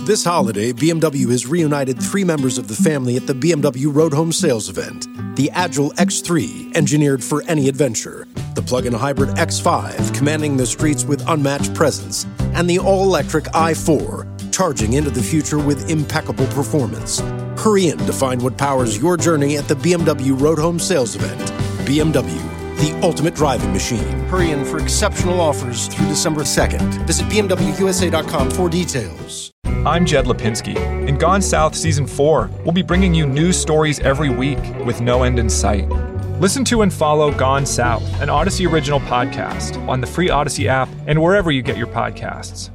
This holiday, BMW has reunited 3 members of the family at the BMW Road Home Sales event. The Agile X3, engineered for any adventure. The plug-in hybrid X5, commanding the streets with unmatched presence. And the all-electric i4, charging into the future with impeccable performance. Hurry in to find what powers your journey at the BMW Road Home Sales event. BMW, the ultimate driving machine. Hurry in for exceptional offers through December 2nd. Visit BMWUSA.com for details. I'm Jed Lipinski. In Gone South Season 4, we'll be bringing you news stories every week with no end in sight. Listen to and follow Gone South, an Odyssey original podcast, on the free Odyssey app and wherever you get your podcasts.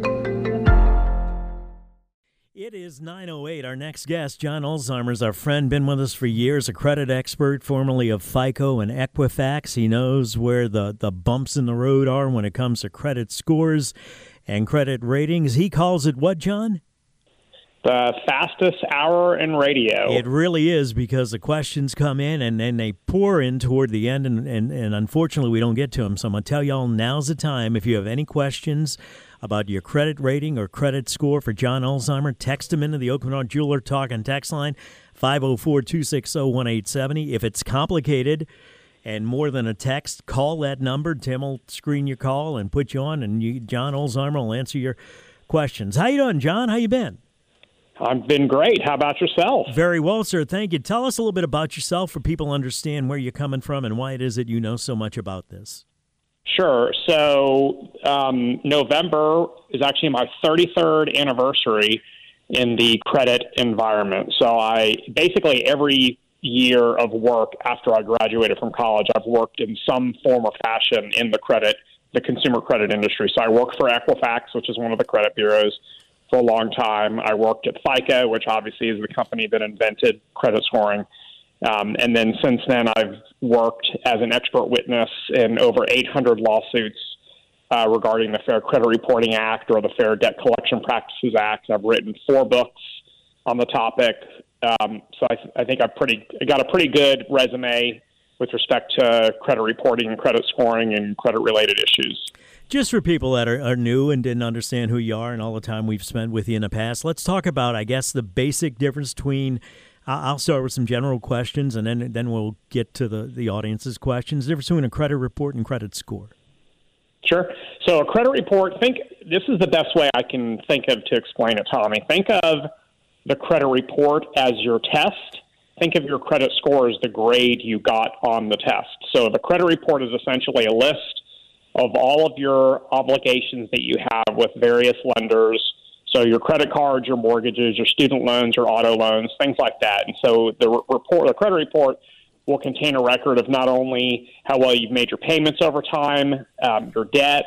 It is 9:08. Our next guest, John Alzheimer's, our friend, been with us for years, a credit expert, formerly of FICO and Equifax. He knows where the bumps in the road are when it comes to credit scores and credit ratings. He calls it what, John? The fastest hour in radio. It really is, because the questions come in and then they pour in toward the end, and unfortunately we don't get to them. So I'm going to tell y'all, now's the time. If you have any questions about your credit rating or credit score for John Alzheimer, text him into the Okinawa Jeweler Talk and text line, 504-260-1870. If it's complicated and more than a text, call that number. Tim will screen your call and put you on, and John Alzheimer will answer your questions. How you doing, John? How you been? I've been great. How about yourself? Very well, sir. Thank you. Tell us a little bit about yourself for people to understand where you're coming from and why it is that you know so much about this. Sure. So November is actually my 33rd anniversary in the credit environment. So I basically every year of work after I graduated from college, I've worked in some form or fashion in the consumer credit industry. So I worked for Equifax, which is one of the credit bureaus, for a long time. I worked at FICO, which obviously is the company that invented credit scoring. And then since then, I've worked as an expert witness in over 800 lawsuits regarding the Fair Credit Reporting Act or the Fair Debt Collection Practices Act. I've written 4 books on the topic. So I think I got a pretty good resume with respect to credit reporting and credit scoring and credit-related issues. Just for people that are new and didn't understand who you are and all the time we've spent with you in the past, let's talk about, I guess, the basic difference between, I'll start with some general questions, and then we'll get to the audience's questions. The difference between a credit report and credit score. Sure. So a credit report, this is the best way I can think of to explain it, Tommy. Think of the credit report as your test. Think of your credit score as the grade you got on the test. So the credit report is essentially a list of all of your obligations that you have with various lenders. So your credit cards, your mortgages, your student loans, your auto loans, things like that. And so the credit report will contain a record of not only how well you've made your payments over time, your debt,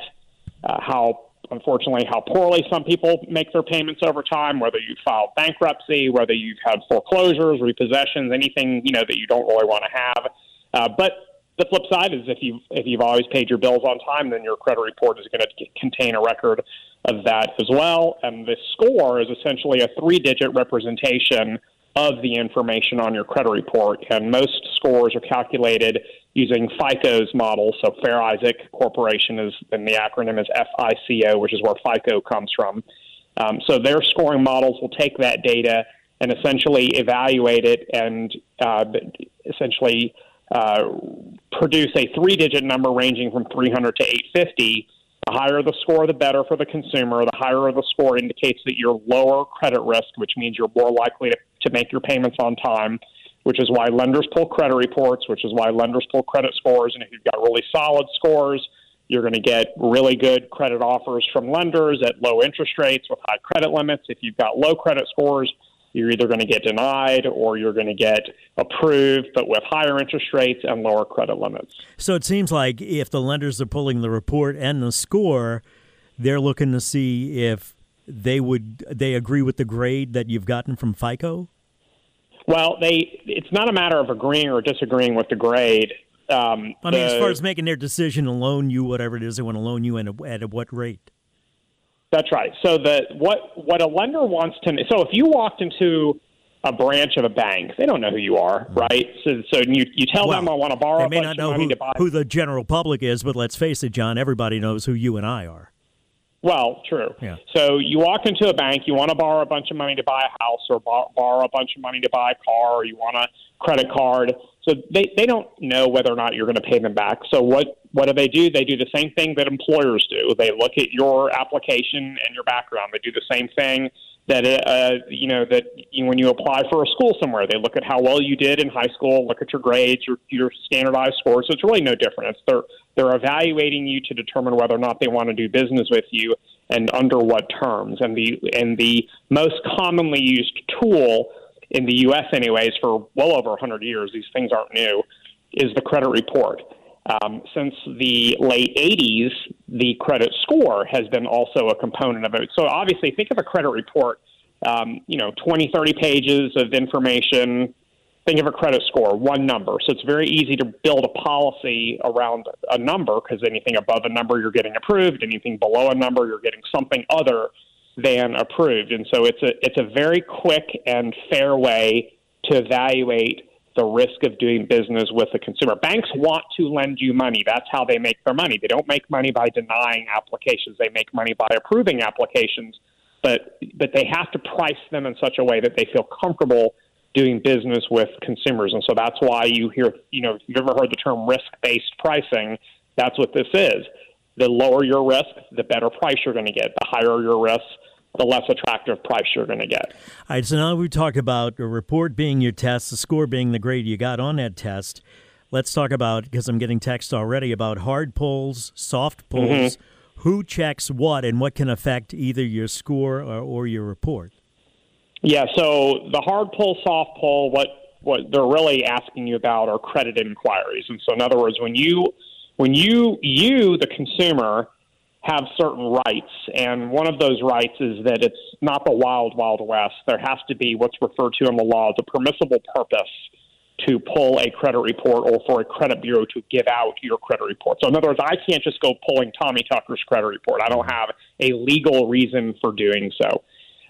how poorly some people make their payments over time, whether you filed bankruptcy, whether you've had foreclosures, repossessions, anything that you don't really want to have. But the flip side is if you've always paid your bills on time, then your credit report is going to contain a record of that as well. And the score is essentially a 3-digit representation of the information on your credit report. And most scores are calculated using FICO's model. So Fair Isaac Corporation and the acronym is FICO, which is where FICO comes from. So their scoring models will take that data and essentially evaluate it and essentially produce a 3-digit number ranging from 300 to 850. The higher the score, the better for the consumer. The higher the score indicates that you're lower credit risk, which means you're more likely to make your payments on time, which is why lenders pull credit reports, which is why lenders pull credit scores. And if you've got really solid scores, you're going to get really good credit offers from lenders at low interest rates with high credit limits. If you've got low credit scores, you're either going to get denied or you're going to get approved, but with higher interest rates and lower credit limits. So it seems like if the lenders are pulling the report and the score, they're looking to see if they agree with the grade that you've gotten from FICO? Well, it's not a matter of agreeing or disagreeing with the grade. As far as making their decision to loan you whatever it is they want to loan you and at what rate? That's right. So what a lender wants to – so if you walked into a branch of a bank, they don't know who you are, right? So you tell them I want to borrow a bunch of money to buy. Who the general public is, but let's face it, John, everybody knows who you and I are. Well, true. Yeah. So you walk into a bank, you want to borrow a bunch of money to buy a house or borrow a bunch of money to buy a car, or you want a credit card. So they don't know whether or not you're going to pay them back. So what do? They do the same thing that employers do. They look at your application and your background. They do the same thing that when you apply for a school somewhere, they look at how well you did in high school, look at your grades, your standardized scores. So it's really no different. They're evaluating you to determine whether or not they want to do business with you and under what terms. And the most commonly used tool in the U.S. anyways for well over 100 years, these things aren't new, is the credit report. Since the late 80s, the credit score has been also a component of it. So obviously, think of a credit report, 20, 30 pages of information. Think of a credit score, one number. So it's very easy to build a policy around a number, because anything above a number, you're getting approved. Anything below a number, you're getting something other than approved. And so it's a very quick and fair way to evaluate the risk of doing business with the consumer. Banks want to lend you money. That's how they make their money. They don't make money by denying applications. They make money by approving applications, but they have to price them in such a way that they feel comfortable doing business with consumers. And so that's why you hear, if you've ever heard the term risk-based pricing, that's what this is. The lower your risk, the better price you're going to get. The higher your risk, the less attractive price you're going to get. All right, so now we talk about a report being your test, the score being the grade you got on that test. Let's talk about, because I'm getting text already, about hard pulls, soft pulls. Mm-hmm. Who checks what, and what can affect either your score or your report? Yeah, so the hard pull, soft pull, what they're really asking you about are credit inquiries. And so in other words, when you the consumer, have certain rights, and one of those rights is that it's not the wild, wild west. There has to be what's referred to in the law as a permissible purpose to pull a credit report or for a credit bureau to give out your credit report. So in other words, I can't just go pulling Tommy Tucker's credit report. I don't have a legal reason for doing so.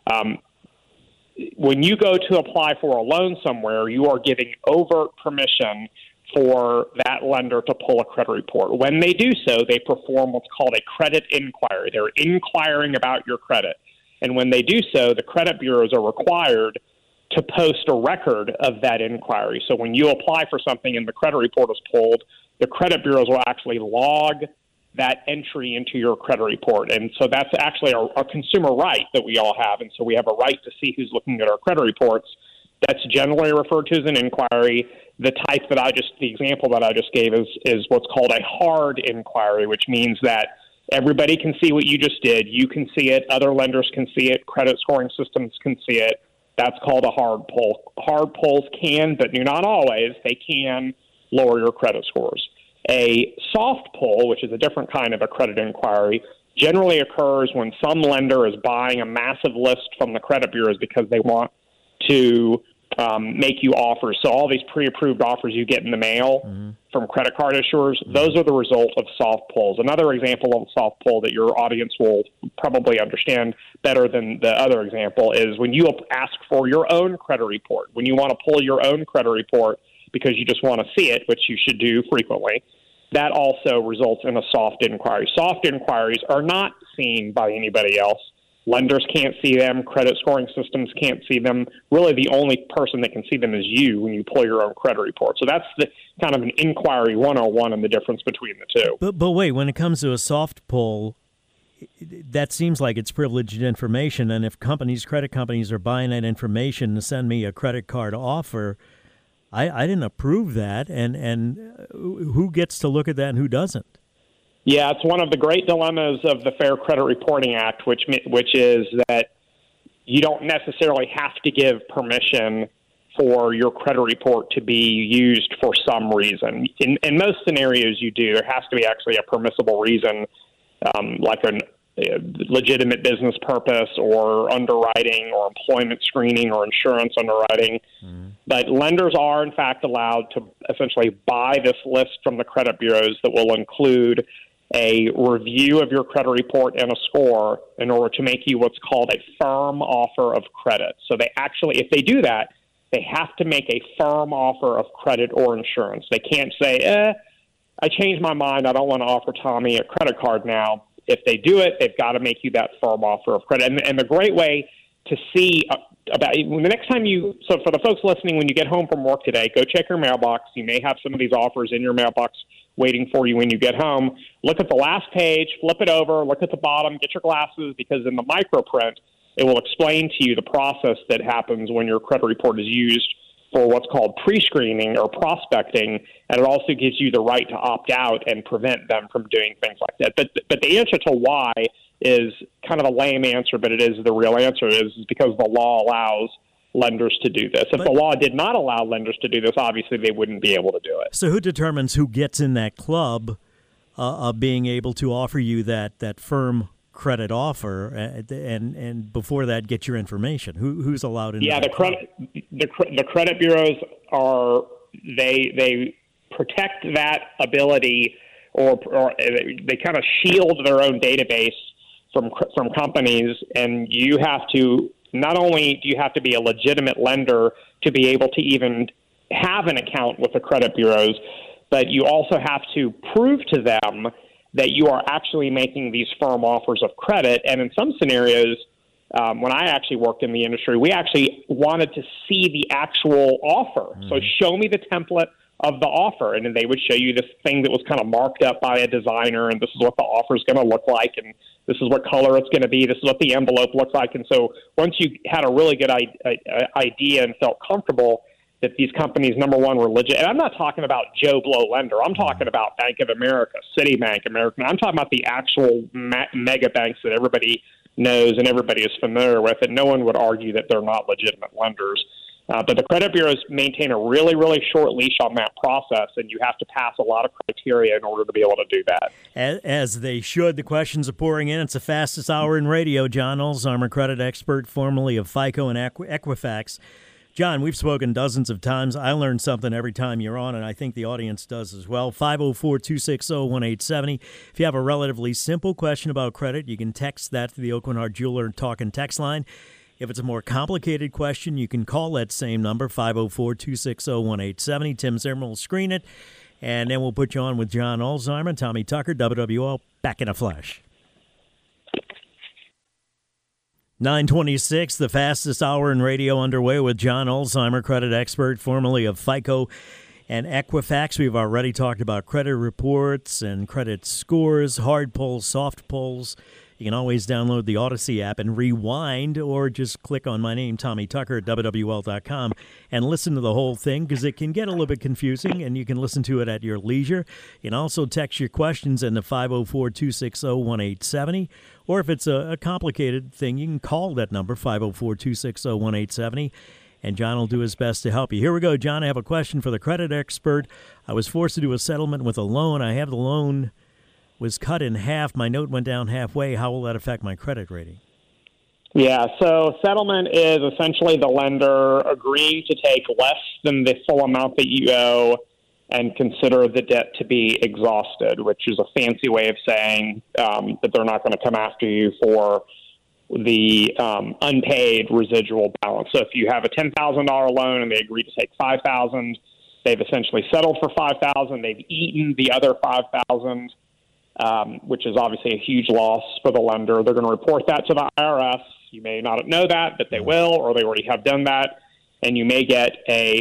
When you go to apply for a loan somewhere, you are giving overt permission for that lender to pull a credit report. When they do so, they perform what's called a credit inquiry. They're inquiring about your credit. And when they do so, the credit bureaus are required to post a record of that inquiry. So when you apply for something and the credit report is pulled, the credit bureaus will actually log that entry into your credit report. And so that's actually a consumer right that we all have. And so we have a right to see who's looking at our credit reports. That's generally referred to as an inquiry. The example that I just gave is what's called a hard inquiry, which means that everybody can see what you just did. You can see it. Other lenders can see it. Credit scoring systems can see it. That's called a hard pull. Hard pulls can, but do not always, they can lower your credit scores. A soft pull, which is a different kind of a credit inquiry, generally occurs when some lender is buying a massive list from the credit bureaus because they want to make you offers. So all these pre-approved offers you get in the mail from credit card issuers, those are the result of soft pulls. Another example of a soft pull that your audience will probably understand better than the other example is when you ask for your own credit report. When you want to pull your own credit report because you just want to see it, which you should do frequently, that also results in a soft inquiry. Soft inquiries are not seen by anybody else. Lenders can't see them. Credit scoring systems can't see them. Really, the only person that can see them is you when you pull your own credit report. So that's the kind of an inquiry 101 and the difference between the two. But wait, when it comes to a soft pull, that seems like it's privileged information. And if credit companies are buying that information to send me a credit card offer, I didn't approve that. And who gets to look at that and who doesn't? Yeah, it's one of the great dilemmas of the Fair Credit Reporting Act, which is that you don't necessarily have to give permission for your credit report to be used for some reason. In most scenarios you do. There has to be actually a permissible reason, like a legitimate business purpose or underwriting or employment screening or insurance underwriting. But lenders are, in fact, allowed to essentially buy this list from the credit bureaus that will include a review of your credit report and a score in order to make you what's called a firm offer of credit. So they actually, if they do that, they have to make a firm offer of credit or insurance. They can't say, I changed my mind. I don't want to offer Tommy a credit card now. if they do it, they've got to make you that firm offer of credit. And the great way to see about the next time so for the folks listening, when you get home from work today, go check your mailbox. You may have some of these offers in your mailbox waiting for you when you get home. Look at the last page, flip it over, look at the bottom, get your glasses, because in the micro print, it will explain to you the process that happens when your credit report is used for what's called pre-screening or prospecting, and it also gives you the right to opt out and prevent them from doing things like that. But the answer to why is kind of a lame answer, but it is the real answer, is because the law allows lenders to do this. If the law did not allow lenders to do this, obviously they wouldn't be able to do it. So who determines who gets in that club of being able to offer you that firm credit offer, and before that, get your information? Who's allowed in? Yeah, the credit bureaus they protect that ability, or they kind of shield their own database from companies, and you have to. Not only do you have to be a legitimate lender to be able to even have an account with the credit bureaus, but you also have to prove to them that you are actually making these firm offers of credit. And in some scenarios, when I actually worked in the industry, we actually wanted to see the actual offer. Mm-hmm. So show me the template of the offer, and then they would show you this thing that was kind of marked up by a designer, and this is what the offer is going to look like, and this is what color it's going to be, this is what the envelope looks like. And so once you had a really good idea and felt comfortable that these companies, number one, were legit, and I'm not talking about Joe Blow lender, I'm talking about Bank of America, Citibank, American, I'm talking about the actual mega banks that everybody knows and everybody is familiar with, and no one would argue that they're not legitimate lenders. But the credit bureaus maintain a really, really short leash on that process, and you have to pass a lot of criteria in order to be able to do that. As they should. The questions are pouring in. It's the fastest hour in radio. John Olzheimer, credit expert, formerly of FICO and Equifax. John, we've spoken dozens of times. I learn something every time you're on, and I think the audience does as well. 504-260-1870. If you have a relatively simple question about credit, you can text that to the Aucoin Hart Jeweler Talk and Text line. If it's a more complicated question, you can call that same number, 504-260-1870. Tim Zimmerman will screen it, and then we'll put you on with John Olzheimer, Tommy Tucker, WWL, back in a flash. 9:26, the fastest hour in radio underway with John Olzheimer, credit expert, formerly of FICO and Equifax. We've already talked about credit reports and credit scores, hard pulls, soft pulls. You can always download the Odyssey app and rewind, or just click on my name, Tommy Tucker, at WWL.com, and listen to the whole thing, because it can get a little bit confusing, and you can listen to it at your leisure. You can also text your questions into 504-260-1870, or if it's a complicated thing, you can call that number, 504-260-1870, and John will do his best to help you. Here we go, John. I have a question for the credit expert. I was forced to do a settlement with a loan. I have the loan was cut in half. My note went down halfway. How will that affect my credit rating? Yeah, so settlement is essentially the lender agreeing to take less than the full amount that you owe and consider the debt to be exhausted, which is a fancy way of saying that they're not going to come after you for the unpaid residual balance. So if you have a $10,000 loan and they agree to take $5,000, they've essentially settled for $5,000. They've eaten the other $5,000. Which is obviously a huge loss for the lender. They're going to report that to the IRS. You may not know that, but they will, or they already have done that. And you may get a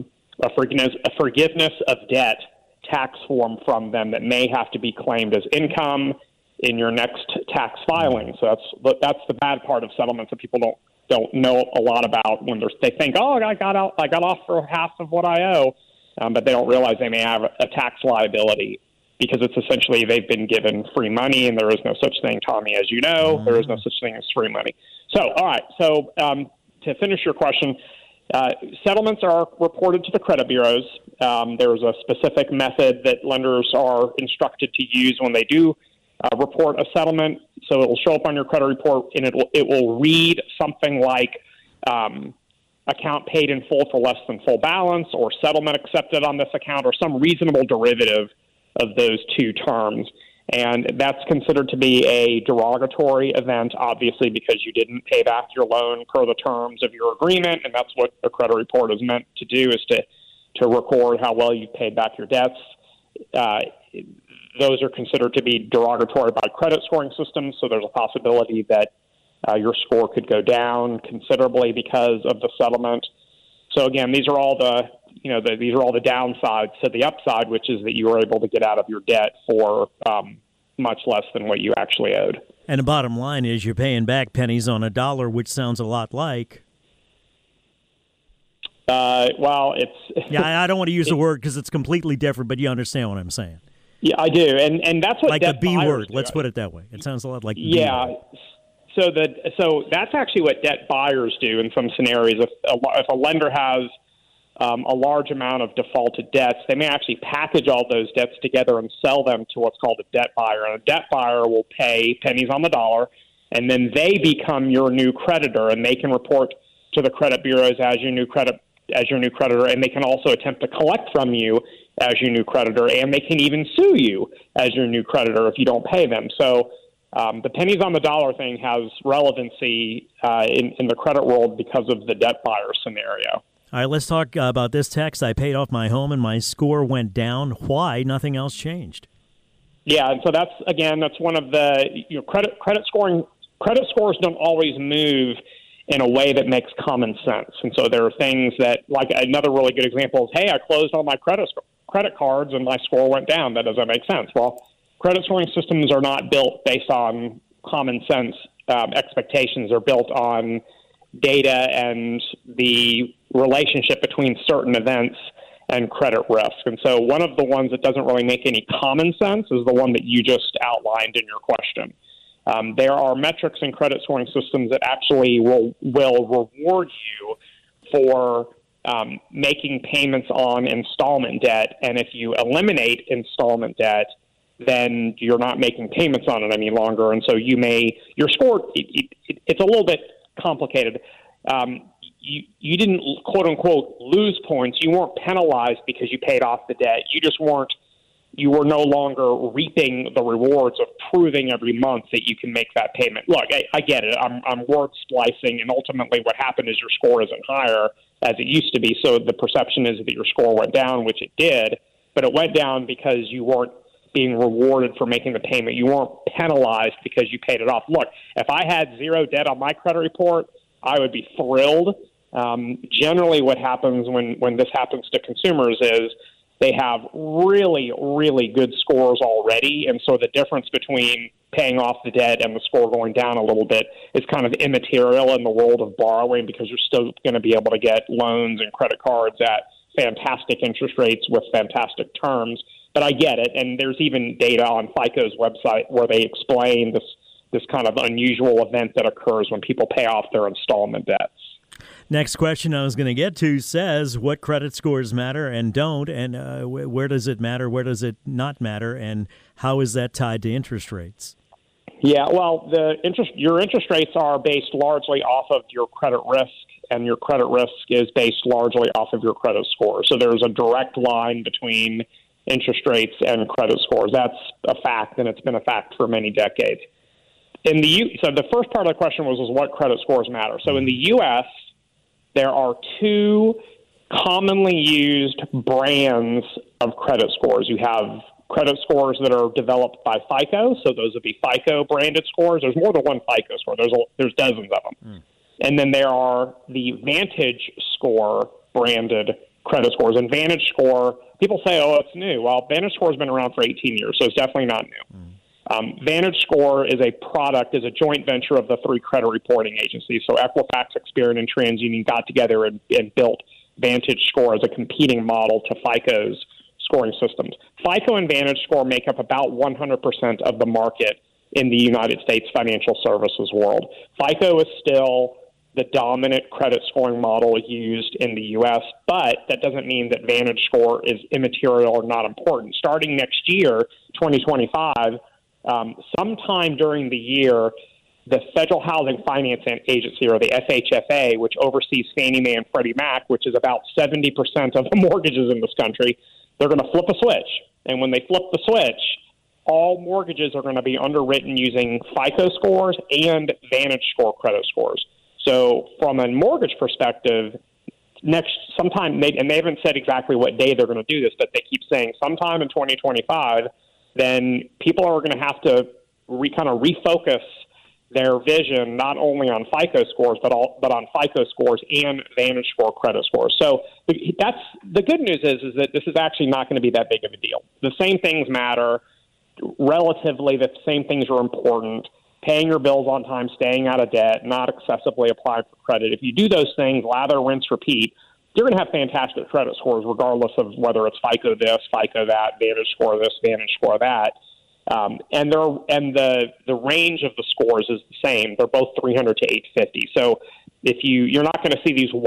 forgiveness of debt tax form from them that may have to be claimed as income in your next tax filing. So that's the bad part of settlements that people don't know a lot about when they think, oh, I got off for half of what I owe, but they don't realize they may have a tax liability, because it's essentially they've been given free money, and there is no such thing, Tommy, as you know. There is no such thing as free money. So, all right. So to finish your question, settlements are reported to the credit bureaus. There's a specific method that lenders are instructed to use when they do report a settlement. So it will show up on your credit report, and it will read something like account paid in full for less than full balance, or settlement accepted on this account, or some reasonable derivative of those two terms. And that's considered to be a derogatory event, obviously, because you didn't pay back your loan per the terms of your agreement, and that's what a credit report is meant to do, is to record how well you paid back your debts. those are considered to be derogatory by credit scoring systems. So there's a possibility that your score could go down considerably because of the settlement. So again, these are all these are all the downsides to the upside, which is that you were able to get out of your debt for much less than what you actually owed. And the bottom line is you're paying back pennies on a dollar, which sounds a lot like. Well, it's yeah. I don't want to use the word because it's completely different, but you understand what I'm saying. Yeah, I do, and that's what like debt the B buyers word. do. Let's put it that way. It sounds a lot like yeah. B word. So that's actually what debt buyers do in some scenarios. If a lender has a large amount of defaulted debts, they may actually package all those debts together and sell them to what's called a debt buyer. And a debt buyer will pay pennies on the dollar, and then they become your new creditor, and they can report to the credit bureaus as your new creditor, and they can also attempt to collect from you as your new creditor, and they can even sue you as your new creditor if you don't pay them. So the pennies on the dollar thing has relevancy in the credit world because of the debt buyer scenario. All right, let's talk about this text. I paid off my home and my score went down. Why? Nothing else changed. Yeah, and so that's one of the credit scores don't always move in a way that makes common sense. And so there are things that, like another really good example is, hey, I closed all my credit cards and my score went down. That doesn't make sense. Well, credit scoring systems are not built based on common sense expectations. They're built on data and the relationship between certain events and credit risk. And so one of the ones that doesn't really make any common sense is the one that you just outlined in your question. There are metrics in credit scoring systems that actually will reward you for making payments on installment debt. And if you eliminate installment debt, then you're not making payments on it any longer. And so your score, it's a little bit complicated. You didn't, quote unquote, lose points. You weren't penalized because you paid off the debt. You were no longer reaping the rewards of proving every month that you can make that payment. Look, I get it. I'm word splicing, and ultimately what happened is your score isn't higher as it used to be. So the perception is that your score went down, which it did, but it went down because you weren't being rewarded for making the payment. You weren't penalized because you paid it off. Look, if I had zero debt on my credit report, I would be thrilled. Generally what happens when this happens to consumers is they have really, really good scores already, and so the difference between paying off the debt and the score going down a little bit is kind of immaterial in the world of borrowing because you're still going to be able to get loans and credit cards at fantastic interest rates with fantastic terms. But I get it, and there's even data on FICO's website where they explain this kind of unusual event that occurs when people pay off their installment debts. Next question I was going to get to says, what credit scores matter and don't, and where does it matter, where does it not matter, and how is that tied to interest rates? Yeah, well, your interest rates are based largely off of your credit risk, and your credit risk is based largely off of your credit score. So there's a direct line between interest rates and credit scores. That's a fact, and it's been a fact for many decades. So the first part of the question was what credit scores matter. So in the U.S., there are two commonly used brands of credit scores. You have credit scores that are developed by FICO, so those would be FICO branded scores. There's more than one FICO score. There's dozens of them. And then there are the Vantage Score branded credit scores. And Vantage Score, people say, oh, it's new. Well, Vantage Score has been around for 18 years, so it's definitely not new. Vantage Score is a joint venture of the three credit reporting agencies. So Equifax, Experian, and TransUnion got together and built Vantage Score as a competing model to FICO's scoring systems. FICO and Vantage Score make up about 100% of the market in the United States financial services world. FICO is still the dominant credit scoring model used in the U.S., but that doesn't mean that Vantage Score is immaterial or not important. Starting next year, 2025, sometime during the year, the Federal Housing Finance Agency, or the FHFA, which oversees Fannie Mae and Freddie Mac, which is about 70% of the mortgages in this country, they're going to flip a switch. And when they flip the switch, all mortgages are going to be underwritten using FICO scores and Vantage Score credit scores. So from a mortgage perspective, sometime, and they haven't said exactly what day they're going to do this, but they keep saying sometime in 2025, then people are going to have to kind of refocus their vision not only on FICO scores, but on FICO scores and VantageScore credit scores. So that's the good news is that this is actually not going to be that big of a deal. The same things matter relatively. The same things are important. Paying your bills on time, staying out of debt, not excessively applying for credit. If you do those things, lather, rinse, repeat, you're going to have fantastic credit scores regardless of whether it's FICO this, FICO that, VantageScore this, VantageScore that. And the range of the scores is the same. They're both 300 to 850. So if you're not going to see these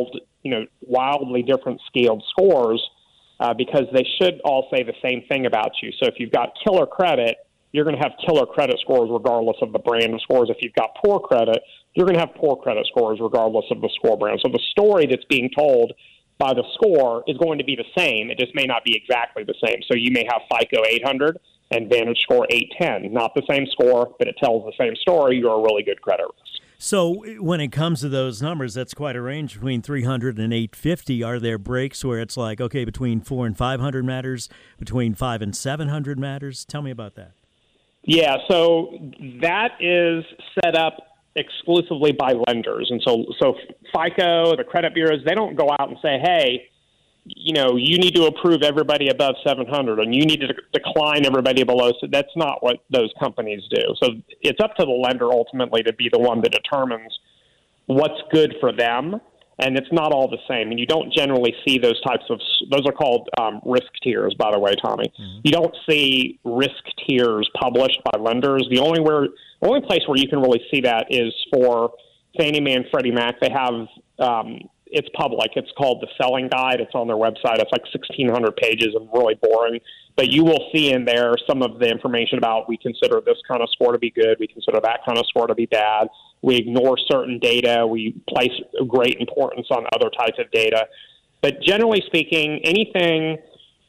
wildly different scaled scores because they should all say the same thing about you. So if you've got killer credit, you're going to have killer credit scores regardless of the brand of scores. If you've got poor credit, you're going to have poor credit scores regardless of the score brand. So the story that's being told by the score is going to be the same. It just may not be exactly the same. So you may have FICO 800 and VantageScore 810. Not the same score, but it tells the same story. You're a really good credit risk. So when it comes to those numbers, that's quite a range between 300 and 850. Are there breaks where it's like, okay, between 400 and 500 matters, between 500 and 700 matters? Tell me about that. Yeah, so that is set up exclusively by lenders. And so FICO, the credit bureaus, they don't go out and say, hey, you need to approve everybody above 700 and you need to decline everybody below. So that's not what those companies do. So it's up to the lender ultimately to be the one that determines what's good for them. And it's not all the same. And you don't generally see those are called risk tiers, by the way, Tommy. Mm-hmm. You don't see risk tiers published by lenders. The only place where you can really see that is for Fannie Mae and Freddie Mac. They have, it's public. It's called the Selling Guide. It's on their website. It's like 1,600 pages and really boring. But you will see in there some of the information about we consider this kind of score to be good. We consider that kind of score to be bad. We ignore certain data. We place great importance on other types of data. But generally speaking, anything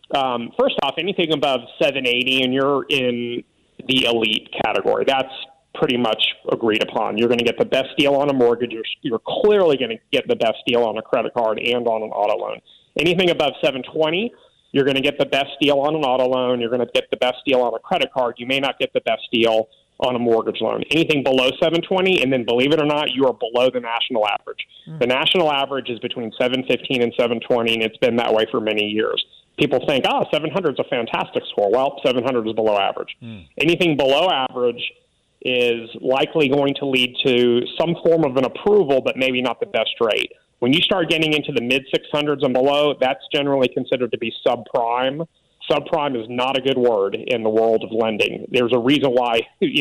above 780 and you're in the elite category, that's pretty much agreed upon. You're going to get the best deal on a mortgage. You're clearly going to get the best deal on a credit card and on an auto loan. Anything above 720, you're going to get the best deal on an auto loan. You're going to get the best deal on a credit card. You may not get the best deal on a mortgage loan. Anything below 720, and then believe it or not, you are below the national average. The national average is between 715 and 720, and it's been that way for many years. People think, 700 is a fantastic score. Well, 700 is below average. Anything below average is likely going to lead to some form of an approval, but maybe not the best rate. When you start getting into the mid-600s and below, that's generally considered to be subprime. Subprime is not a good word in the world of lending. There's a reason why,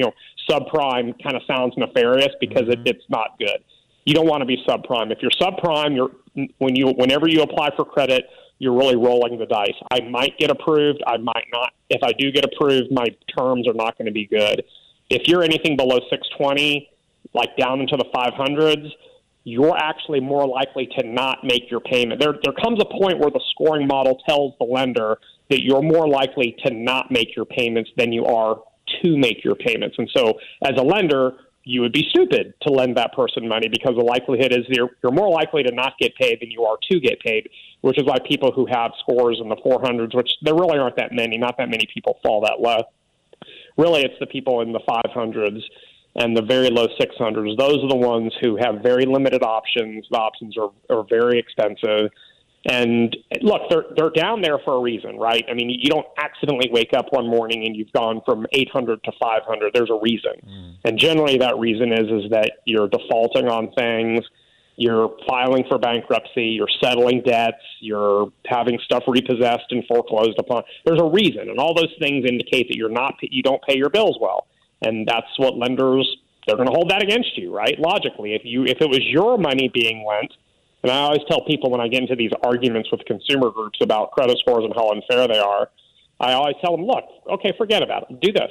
subprime kind of sounds nefarious because it's not good. You don't want to be subprime. If you're subprime, whenever you apply for credit, you're really rolling the dice. I might get approved. I might not. If I do get approved, my terms are not going to be good. If you're anything below 620, like down into the 500s, you're actually more likely to not make your payment. There comes a point where the scoring model tells the lender that you're more likely to not make your payments than you are to make your payments. And so as a lender, you would be stupid to lend that person money because the likelihood is you're more likely to not get paid than you are to get paid, which is why people who have scores in the 400s, which there really aren't that many, not that many people fall that low. Really, it's the people in the 500s and the very low 600s. Those are the ones who have very limited options. The options are very expensive. And look, they're down there for a reason, right? I mean, you don't accidentally wake up one morning and you've gone from 800 to 500. There's a reason. And generally that reason is that you're defaulting on things, you're filing for bankruptcy, you're settling debts, you're having stuff repossessed and foreclosed upon. There's a reason. And all those things indicate that you don't pay your bills well. And that's what lenders, they're going to hold that against you, right? Logically, if it was your money being lent, and I always tell people when I get into these arguments with consumer groups about credit scores and how unfair they are, I always tell them, look, okay, forget about it. Do this.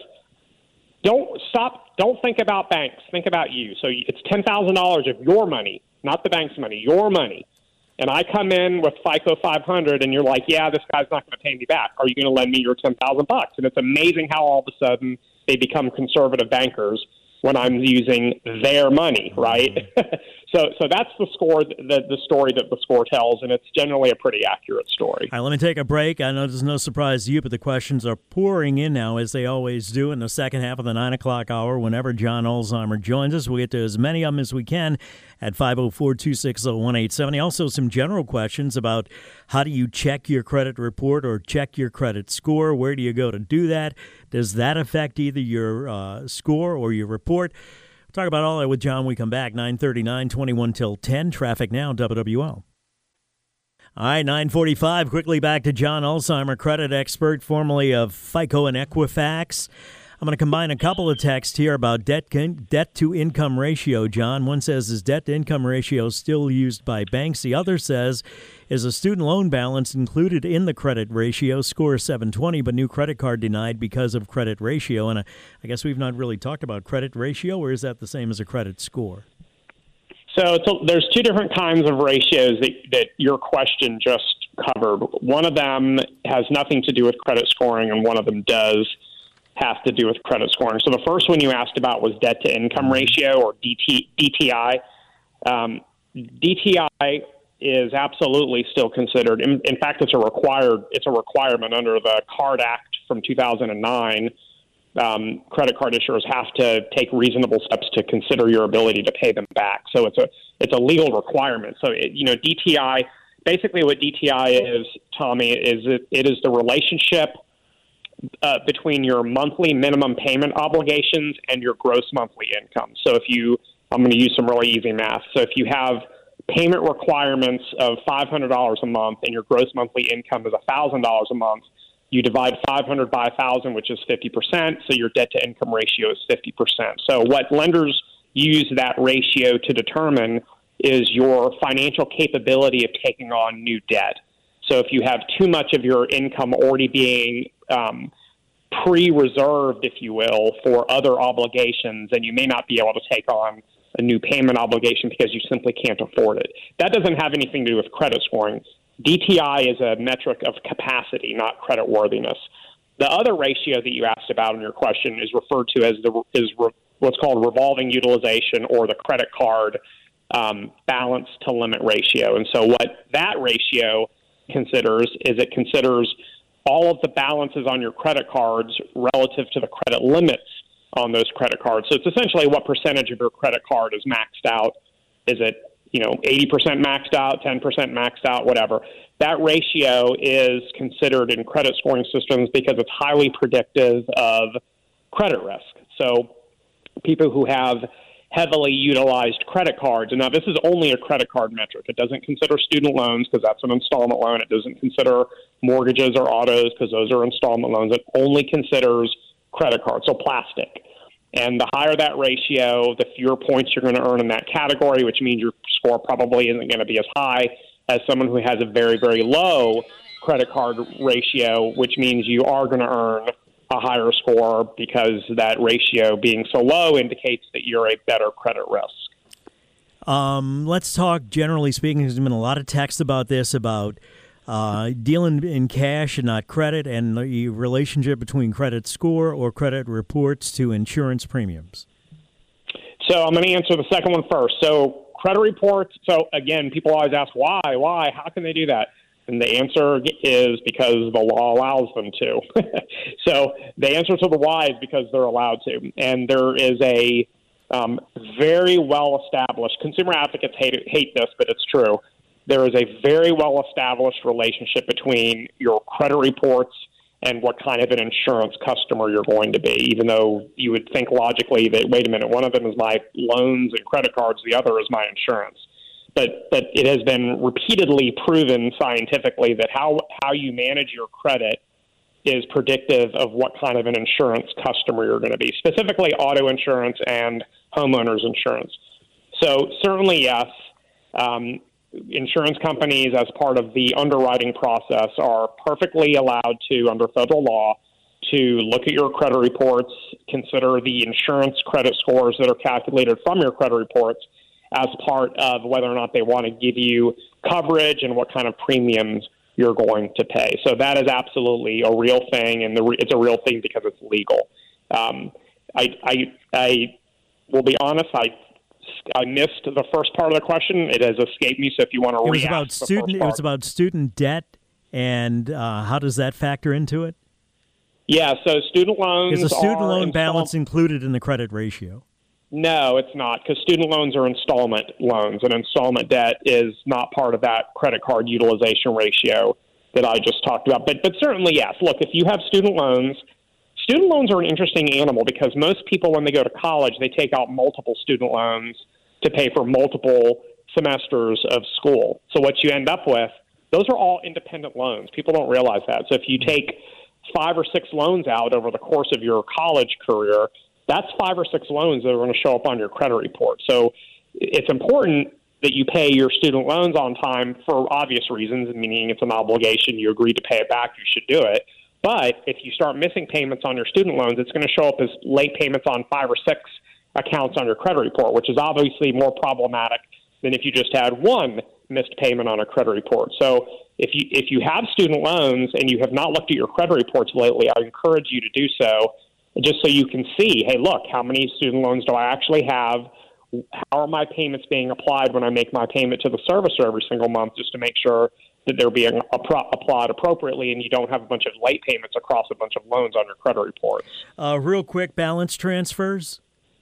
Don't think about banks. Think about you. So it's $10,000 of your money, not the bank's money, your money. And I come in with FICO 500 and you're like, yeah, this guy's not going to pay me back. Are you going to lend me your $10,000? And it's amazing how all of a sudden they become conservative bankers when I'm using their money, right? So that's the score, the story that the score tells, and it's generally a pretty accurate story. All right, let me take a break. I know there's no surprise to you, but the questions are pouring in now, as they always do in the second half of the 9 o'clock hour. Whenever John Alzheimer joins us, we'll get to as many of them as we can at 504-260-1870. Also, some general questions about how do you check your credit report or check your credit score? Where do you go to do that? Does that affect either your score or your report? Talk about all that with John when we come back. 9:39, 21 till 10. Traffic now, WWL. All right, 9:45. Quickly back to John Alzheimer, credit expert, formerly of FICO and Equifax. I'm going to combine a couple of texts here about debt-to-income ratio, John. One says, is debt-to-income ratio still used by banks? The other says, is a student loan balance included in the credit ratio? Score 720, but new credit card denied because of credit ratio. And I guess we've not really talked about credit ratio, or is that the same as a credit score? So there's two different kinds of ratios that your question just covered. One of them has nothing to do with credit scoring, and one of them does have to do with credit scoring. So the first one you asked about was debt-to-income ratio, or DTI. DTI is absolutely still considered. In fact, it's a requirement under the Card Act from 2009. Credit card issuers have to take reasonable steps to consider your ability to pay them back. So it's a legal requirement. So DTI, basically what DTI is, Tommy, is it is the relationship between your monthly minimum payment obligations and your gross monthly income. So I'm going to use some really easy math. So if you have payment requirements of $500 a month and your gross monthly income is $1,000 a month, you divide 500 by 1,000, which is 50%. So your debt to income ratio is 50%. So what lenders use that ratio to determine is your financial capability of taking on new debt. So if you have too much of your income already being pre-reserved, if you will, for other obligations, then you may not be able to take on a new payment obligation because you simply can't afford it. That doesn't have anything to do with credit scoring. DTI is a metric of capacity, not credit worthiness. The other ratio that you asked about in your question is referred to as what's called revolving utilization, or the credit card balance to limit ratio. And so what that ratio considers is it considers all of the balances on your credit cards relative to the credit limits on those credit cards. So it's essentially what percentage of your credit card is maxed out. Is it 80% maxed out, 10% maxed out, whatever. That ratio is considered in credit scoring systems because it's highly predictive of credit risk. So people who have heavily utilized credit cards, and now this is only a credit card metric. It doesn't consider student loans because that's an installment loan. It doesn't consider mortgages or autos because those are installment loans. It only considers credit cards, so plastic. And the higher that ratio, the fewer points you're going to earn in that category, which means your score probably isn't going to be as high as someone who has a very, very low credit card ratio, which means you are going to earn a higher score because that ratio being so low indicates that you're a better credit risk. Let's talk, generally speaking, there's been a lot of text about this, about dealing in cash and not credit, and the relationship between credit score or credit reports to insurance premiums. So I'm going to answer the second one first. So credit reports, so again, people always ask why, how can they do that? And the answer is because the law allows them to. So the answer to the why is because they're allowed to. And there is a very well-established, consumer advocates hate this, but it's true. There is a very well-established relationship between your credit reports and what kind of an insurance customer you're going to be, even though you would think logically that, wait a minute, one of them is my loans and credit cards, the other is my insurance. But it has been repeatedly proven scientifically that how you manage your credit is predictive of what kind of an insurance customer you're going to be, specifically auto insurance and homeowners insurance. So certainly, yes, insurance companies, as part of the underwriting process, are perfectly allowed to, under federal law, to look at your credit reports, consider the insurance credit scores that are calculated from your credit reports as part of whether or not they want to give you coverage and what kind of premiums you're going to pay. So that is absolutely a real thing, and it's a real thing because it's legal. I will be honest, I I missed the first part of the question. It has escaped me, so if you want to re-ask the first part. It was about student debt, and how does that factor into it? Yeah, so student loans is a student loan balance included in the credit ratio? No, it's not, because student loans are installment loans, and installment debt is not part of that credit card utilization ratio that I just talked about. But certainly, yes. Look, if you have student loans are an interesting animal because most people, when they go to college, they take out multiple student loans to pay for multiple semesters of school. So what you end up with, those are all independent loans. People don't realize that. So if you take 5 or 6 loans out over the course of your college career, that's 5 or 6 loans that are going to show up on your credit report. So it's important that you pay your student loans on time for obvious reasons, meaning it's an obligation. You agreed to pay it back, you should do it. But if you start missing payments on your student loans, it's going to show up as late payments on 5 or 6 accounts on your credit report, which is obviously more problematic than if you just had one missed payment on a credit report. So if you have student loans and you have not looked at your credit reports lately, I encourage you to do so, just so you can see, hey, look, how many student loans do I actually have? How are my payments being applied when I make my payment to the servicer every single month, just to make sure that they're being applied appropriately and you don't have a bunch of late payments across a bunch of loans on your credit reports. Real quick, balance transfers?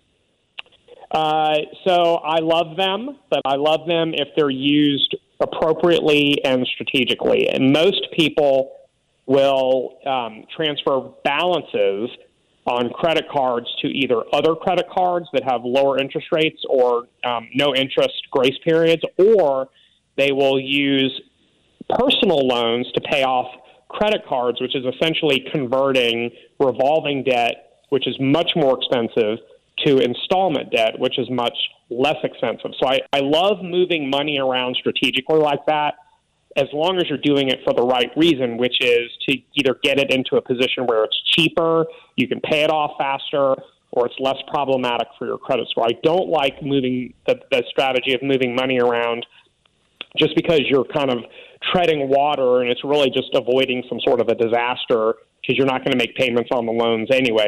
So I love them, but I love them if they're used appropriately and strategically. And most people will transfer balances on credit cards to either other credit cards that have lower interest rates or no interest grace periods, or they will use personal loans to pay off credit cards, which is essentially converting revolving debt, which is much more expensive, to installment debt, which is much less expensive. So I love moving money around strategically like that, as long as you're doing it for the right reason, which is to either get it into a position where it's cheaper, you can pay it off faster, or it's less problematic for your credit score. I don't like moving the strategy of moving money around just because you're kind of treading water and it's really just avoiding some sort of a disaster because you're not going to make payments on the loans anyway.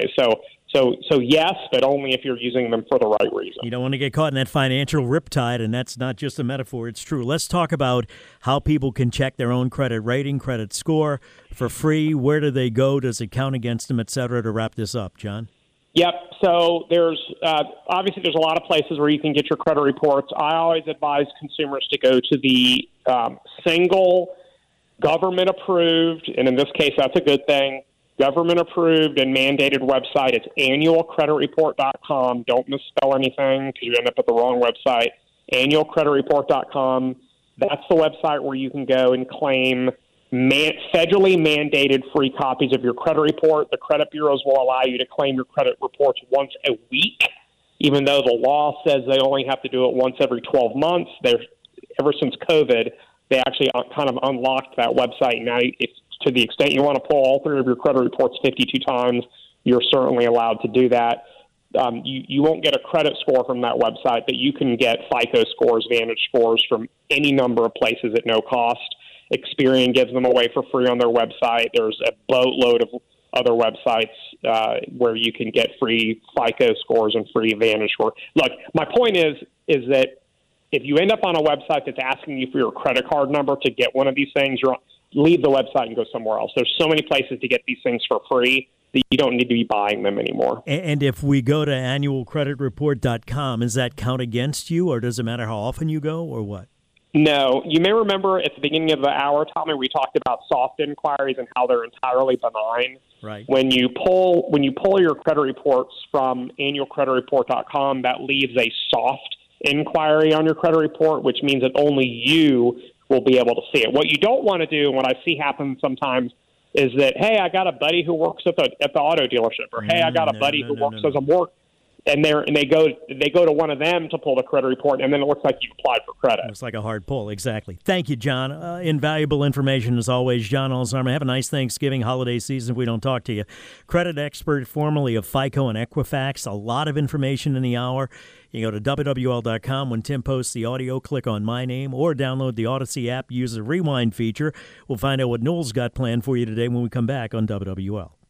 So yes, but only if you're using them for the right reason. You don't want to get caught in that financial riptide, and that's not just a metaphor, it's true. Let's talk about how people can check their own credit rating, credit score for free. Where do they go? Does it count against them, et cetera, to wrap this up, John? Yep. So there's obviously there's a lot of places where you can get your credit reports. I always advise consumers to go to the single government-approved, and in this case that's a good thing, government-approved and mandated website. It's annualcreditreport.com. Don't misspell anything because you end up at the wrong website. Annualcreditreport.com. That's the website where you can go and claim federally mandated free copies of your credit report. The credit bureaus will allow you to claim your credit reports once a week, even though the law says they only have to do it once every 12 months. Ever since COVID, they actually kind of unlocked that website. Now, if to the extent you want to pull all 3 of your credit reports 52 times, you're certainly allowed to do that. You won't get a credit score from that website, but you can get FICO scores, Vantage scores from any number of places at no cost. Experian gives them away for free on their website. There's a boatload of other websites where you can get free FICO scores and free Vantage scores. Look, my point is that if you end up on a website that's asking you for your credit card number to get one of these things, leave the website and go somewhere else. There's so many places to get these things for free that you don't need to be buying them anymore. And if we go to annualcreditreport.com, does that count against you, or does it matter how often you go, or what? No. You may remember at the beginning of the hour, Tommy, we talked about soft inquiries and how they're entirely benign. Right. When you pull your credit reports from annualcreditreport.com, that leaves a soft inquiry on your credit report, which means that only you will be able to see it. What you don't want to do, and what I see happen sometimes, is that, hey, I got a buddy who works at the auto dealership, or hey, I got a buddy who works as a mortgage. And they go to one of them to pull the credit report, and then it looks like you applied for credit. It's like a hard pull, exactly. Thank you, John. Invaluable information as always. John Alzarma, have a nice Thanksgiving holiday season if we don't talk to you. Credit expert formerly of FICO and Equifax. A lot of information in the hour. You go to WWL.com. When Tim posts the audio, click on my name or download the Odyssey app. Use the rewind feature. We'll find out what Noel's got planned for you today when we come back on WWL.